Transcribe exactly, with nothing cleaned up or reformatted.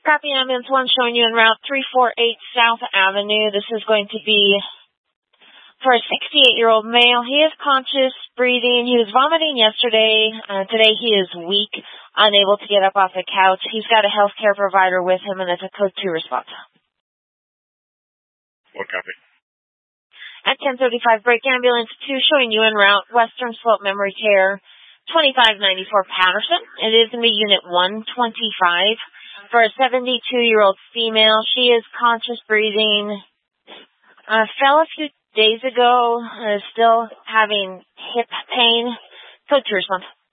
Copy ambulance one showing you en route three forty-eight South Avenue. This is going to be for a sixty-eight-year-old male. He is conscious, breathing. He was vomiting yesterday. Uh, today he is weak, unable to get up off the couch. He's got a healthcare provider with him, and it's a code two response. What copy? At ten thirty-five, break ambulance two showing you en route Western Slope Memory Care, twenty-five ninety-four Patterson. It is going to be unit one twenty-five for a seventy-two-year-old female. She is conscious, breathing. Uh, fell a few days ago, uh, still having hip pain. Code two response.